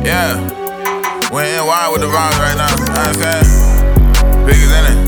Yeah, we're in wide with the rhymes right now. You know what I'm saying? Bigger than it.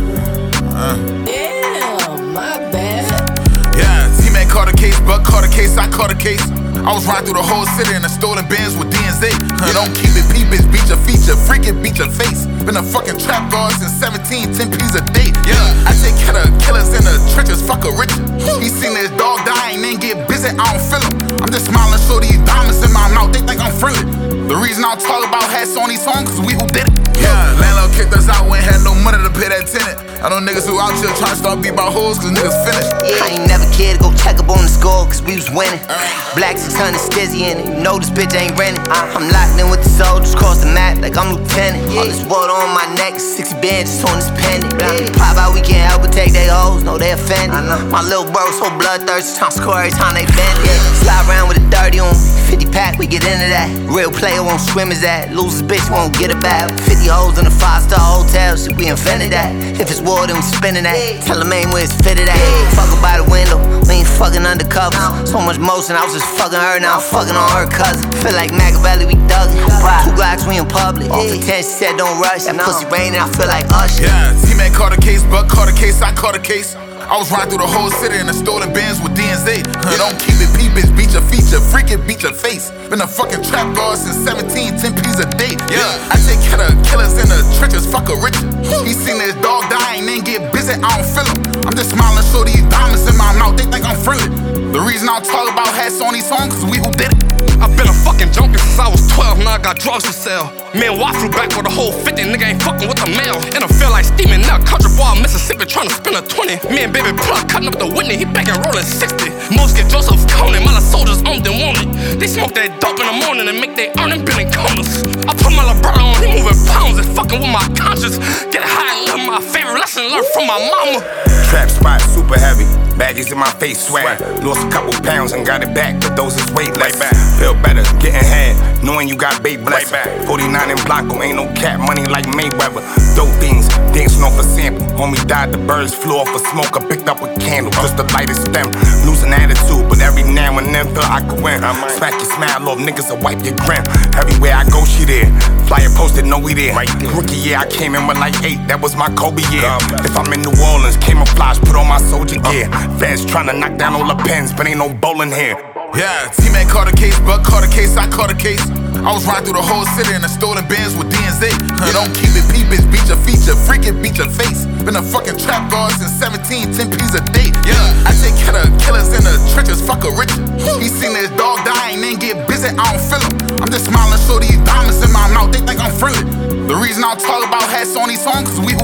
Damn, my bad. Yeah, T-Man caught a case, Buck caught a case, I caught a case. I was riding through the whole city in a stolen Benz with DNZ. You don't keep it P, bitch, beat your feature, freaking beat your face. Been a fucking trap guard since 17, 10 P's a day. Yeah, I take care of killers in the trenches, fuck a Richard. He seen his dog dying, then get busy, I don't feel him. I'm just smiling, show these diamonds in my mouth, they think I'm friendly. The reason I talk about hats on these songs, cause we who did it. Yeah, landlord kicked us out, we ain't had no money to pay that tenant. I know niggas who out here trying to start beat about hoes, cause niggas finished. I ain't never cared to go check up on the score, cause we was winning. Black 600 stizzy in it, you know this bitch ain't renting. I'm locked in with the soldiers, cross the map like I'm lieutenant. All this water on my neck, 60 bands on this pendant. Pop out, we can't help but take they hoes, know they offended. My little bro so bloodthirsty, tryna score every time they bend it. Slide around with a 30 on 50 pack, we get into that. Real player won't swim his at, losers bitch won't get it back. 50 hoes in a 5-star hotel, shit we invented that. If it's war, then we spinning that. Tell him ain't where it's fitted at. Fuck her by the window, we ain't fucking undercover. So much motion, I was just fucking her, now I'm fucking on her cousin. Feel like Machiavelli, we thuggin'. 2 Glocks, we in public. Off the 10, she said don't rush. That pussy raining, I feel like Usher. Yeah, T-Man caught a case, Buck caught a case, I caught a case. I was riding through the whole city in a stolen Benz with DNZ. You don't keep it P, bitch, beat your feature, freaking beat your face. Been a fucking trap guard since 17, 10 P's a day. Yeah, I take care of killers in the trenches, fuck a Richard. He seen his dog dying, then get busy, I don't feel him. I'm just smiling, show these diamonds in my mouth, they think I'm friendly. The reason I talk about hats on these songs, cause we who did it. I've been a fucking junkie since I was 12, now I got drugs to sell. Me and Y flew back with a whole 50, nigga ain't fucking with the mail. And I feel like steaming now, country boy, Mississippi, tryna spin a 20. Me and baby plug cutting up the Whitney, he back and rolling 60. Most get Joseph Conan, my soldiers on them wanted. They smoke that dope in the morning and make they earning billing corners. I put my little brother on, he moving pounds and fucking with my conscience. Get high and live my favorite lesson learned from my mama. Trap spot super heavy, baggies in my face swag. Lost a couple pounds and got it back, but those is weightless. Feel better, getting head, knowing you got bait blessed. 49 in Blanco, ain't no cap money like Mayweather. Dope things, dancing off a sample. Homie died, the birds flew off a smoke. I picked up a candle, just the lightest stem. Losing attitude, but every now and then feel I could win. Smack your smile off, niggas will wipe your grin. Everywhere I go, she there. Flyer posted, know we there. Rookie year, I came in with like 8, that was my Kobe year. If I'm in New Orleans, camouflage, put on my soldier gear. Fans tryna knock down all the pens, but ain't no bowling here. Yeah, T-Man caught a case, Buck caught a case, I caught a case. I was riding through the whole city in a stolen Benz with DNZ. You don't keep it P, bitch, beat your feature, freaking beat your face. Been a fucking trap guard since 17, 10 P's a day. Yeah, I take care of killers in the trenches, fuck a Richard. He seen his dog dying, then get busy, I don't feel him. I'm just smiling, show these diamonds in my mouth, they think I'm friendly. The reason I talk about hats on these songs, cause we